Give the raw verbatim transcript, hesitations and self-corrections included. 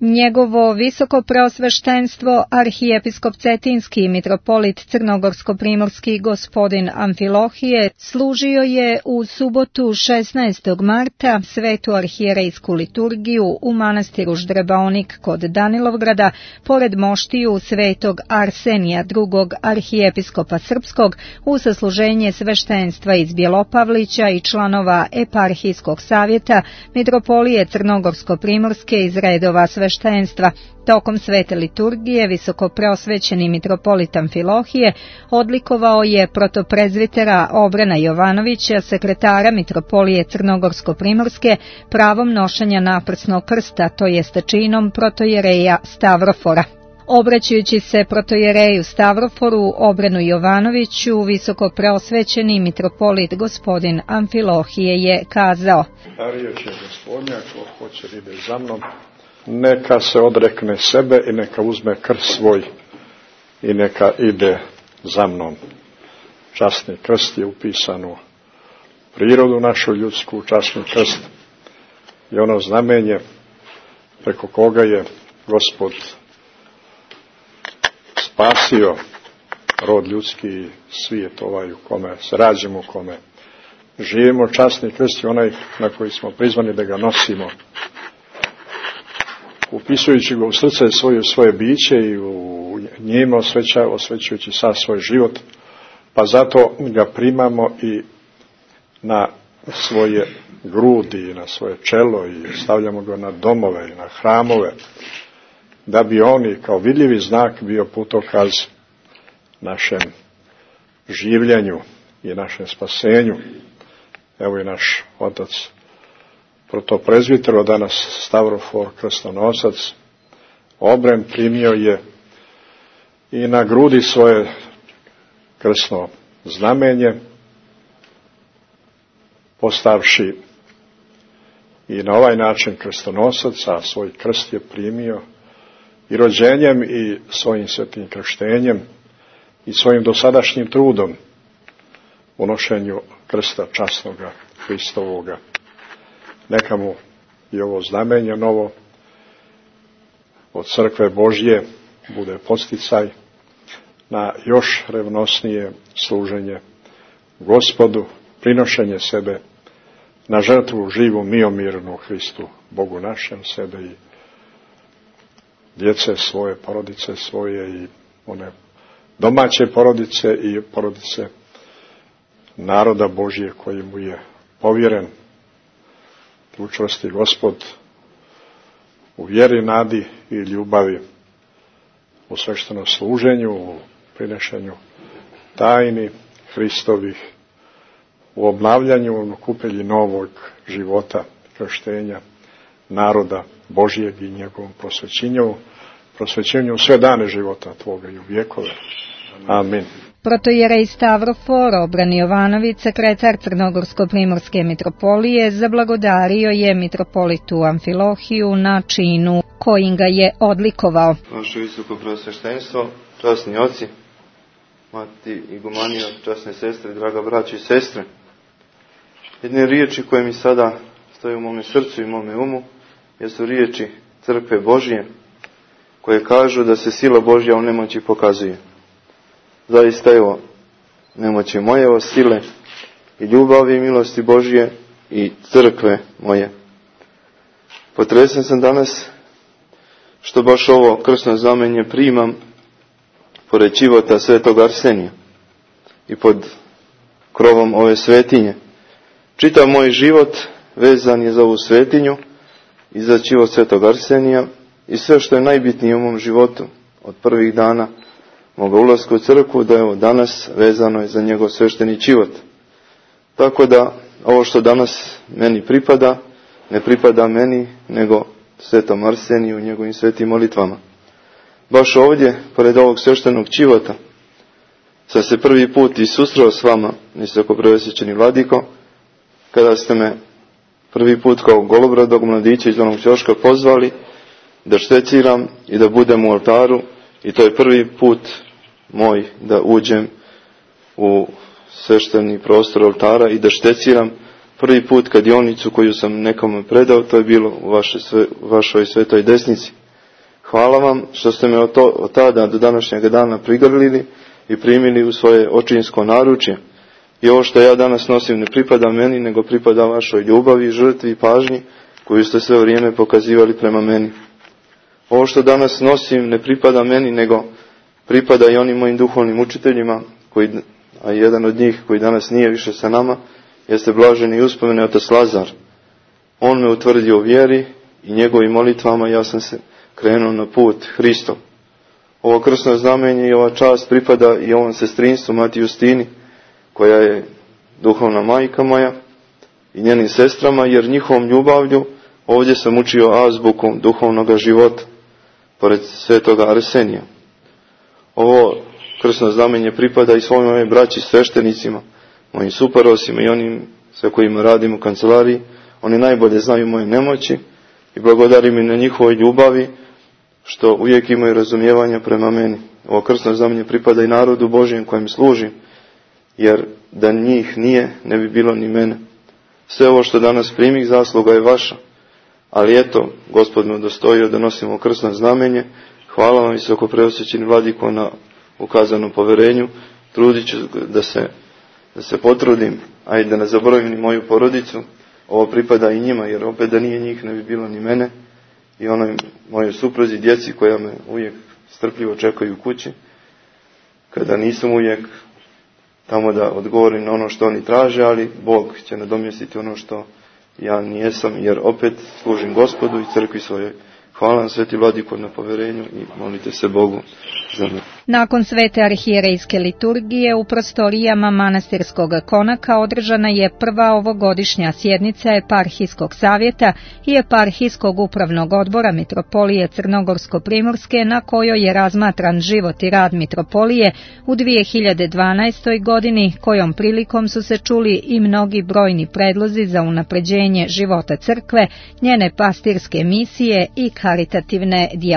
Njegovo visoko preosveštenstvo arhijepiskop Cetinski mitropolit Crnogorsko-primorski gospodin Amfilohije služio je u subotu šesnaestog marta svetu arhijerejsku liturgiju u manastiru Ždrebaonik kod Danilovgrada, pored moštiju svetog Arsenija drugog arhijepiskopa srpskog, u sasluženje sveštenstva iz Bjelopavlića i članova eparhijskog savjeta mitropolije Crnogorsko-primorske iz redova sveštenstva. Tokom svete liturgije visoko preosvećeni mitropolit Amfilohije odlikovao je protoprezvitera Obrena Jovanovića, sekretara mitropolije Crnogorsko-primorske, pravom nošenja naprsnog krsta, to jest činom protojereja Stavrofora. Obraćajući se protojereju Stavroforu Obrenu Jovanoviću, visoko preosvećeni mitropolit gospodin Amfilohije je kazao: A riječ je Gospodnja, ko hoće ide za mnom, neka se odrekne sebe i neka uzme krst svoj i neka ide za mnom. Časni krst je upisan u prirodu našu ljudsku, časni krst je ono znamenje preko koga je Gospod spasio rod ljudski i svijet ovaj u kome se rađamo, u kome živimo. Časni krst je onaj na koji smo prizvani da ga nosimo, upisujući ga u srce svoje, svoje biće i u njima osveća, osvećujući sav svoj život, pa zato ga primamo i na svoje grudi i na svoje čelo i stavljamo ga na domove i na hramove, da bi on kao vidljivi znak bio putokaz našem življenju i našem spasenju. Evo i naš otac protoprezviter, od danas Stavrofor, krstonosac, Obren, primio je i na grudi svoje krstno znamenje, postavši i na ovaj način krstonosac, a svoj krst je primio i rođenjem i svojim svetim krštenjem i svojim dosadašnjim trudom u nošenju krsta časnoga Hristovoga. Neka mu i ovo znamenje novo od crkve Božje bude podsticaj na još revnosnije služenje Gospodu, prinošenje sebe na žrtvu živu, miomirnu Hristu, Bogu našem, sebe i djece svoje, porodice svoje i one domaće porodice i porodice naroda Božje koji mu je povjeren. Učvrsti Gospod u vjeri, nadi i ljubavi, u sveštenom služenju, u prinešenju tajni Hristovih, u obnavljanju, u kupelji novog života, krštenja naroda Božijeg i njegovom prosvećenju, prosvećenju sve dane života Tvoga i u vjekove. Amin. Protojerej Stavrofor Obran Jovanović, sekretar Crnogorsko-primorske mitropolije, zablagodario je mitropolitu Amfilohiju na činu kojim ga je odlikovao. Vaše visoko preosveštenstvo, časni oci, mati igumanija, časne sestre, draga braća i sestre, jedne riječi koje mi sada stoje u mome srcu i mome umu, jesu riječi crkve Božje, koje kažu da se sila Božja u nemoći pokazuje. Zaista evo, nemoći moje, o sile i ljubavi i milosti Božje i crkve moje. Potresen sam danas što baš ovo krstno znamenje primam pored života svetog Arsenija i pod krovom ove svetinje. Čitav moj život vezan je za ovu svetinju i za život svetog Arsenija i sve što je najbitnije u mom životu od prvih dana moga ulaska u crkvu, da evo danas vezano je za njegov svešteni život. Tako da ovo što danas meni pripada, ne pripada meni, nego svetom Arseniju u njegovim svetim molitvama. Baš ovdje, pored ovog sveštenog života, sam se prvi put i susreo s vama, visoko preosvećeni vladiko, kada ste me prvi put kao golobradog mladića iz onog ćoška pozvali da šteciram i da budem u oltaru, i to je prvi put moj da uđem u svešteni prostor oltara i da šteciram. Prvi put kadionicu koju sam nekome predao, to je bilo u vaše, sve, vašoj svetoj desnici. Hvala vam što ste me od, to, od tada do današnjeg dana prigrlili i primili u svoje očinsko naručje. I ovo što ja danas nosim ne pripada meni, nego pripada vašoj ljubavi, žrtvi i pažnji koju ste sve vrijeme pokazivali prema meni. Ovo što danas nosim ne pripada meni, nego pripada i onim mojim duhovnim učiteljima, koji, a jedan od njih koji danas nije više sa nama, jeste blaženi uspomene otac Lazar. On me utvrdio u vjeri i njegovim molitvama ja sam se krenuo na put Hristov. Ovo krsno znamenje i ova čast pripada i ovom sestrinstvu Mati Justini, koja je duhovna majka moja, i njenim sestrama, jer njihovom ljubavlju ovdje sam učio azbuku duhovnog života, pored svetoga Arsenija. Ovo krsno znamenje pripada i svojim mojim braći sveštenicima, mojim suparosima i onim sa kojima radim u kancelariji. Oni najbolje znaju moje nemoći i blagodarim im na njihovoj ljubavi, što uvijek imaju razumijevanja prema meni. Ovo krsno znamenje pripada i narodu Božijem kojem služim, jer da njih nije, ne bi bilo ni mene. Sve ovo što danas primih zasluga je vaša, ali eto, Gospod me udostojio da nosimo krsno znamenje. Hvala vam, visoko preosvećeni vladiko, na ukazanom poverenju. Trudit ću da se, da se potrudim, a i da ne zaboravim ni moju porodicu. Ovo pripada i njima, jer opet da nije njih ne bi bilo ni mene i onoj mojoj supruzi, djeci koja me uvijek strpljivo čekaju u kući, kada nisam uvijek tamo da odgovorim na ono što oni traže, ali Bog će nadomjestiti ono što ja nijesam, jer opet služim Gospodu i crkvi svojoj. Hvala vam, sveti vladiko, na poverenju i molite se Bogu za me. Nakon svete arhijerejske liturgije u prostorijama manastirskog konaka održana je prva ovogodišnja sjednica Eparhijskog savjeta i Eparhijskog upravnog odbora Mitropolije Crnogorsko-primorske, na kojoj je razmatran život i rad Mitropolije u dvije hiljade dvanaestoj. godini, kojom prilikom su se čuli i mnogi brojni predlozi za unapređenje života crkve, njene pastirske misije i karitativne djelatnosti.